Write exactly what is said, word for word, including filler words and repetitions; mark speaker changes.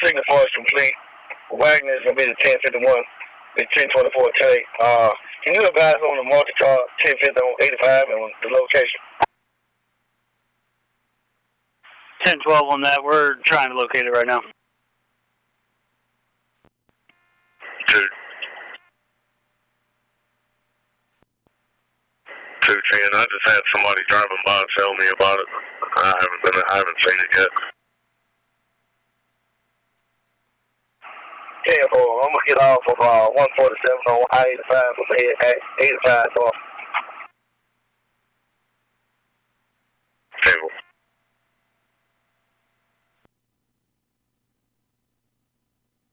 Speaker 1: signal for us complete. Wagner is going to be the ten fifty-one, the ten twenty-four K. Uh, can you advise on the multi-car ten fifty on eighty-five and the location?
Speaker 2: ten twelve on that. We're trying to locate it right now.
Speaker 3: Two. two ten. I just had somebody driving by tell me about it. I haven't been. I haven't seen it yet.
Speaker 1: ten four. I'm gonna get off of uh, one forty-seven on I eighty-five from eighty-five north.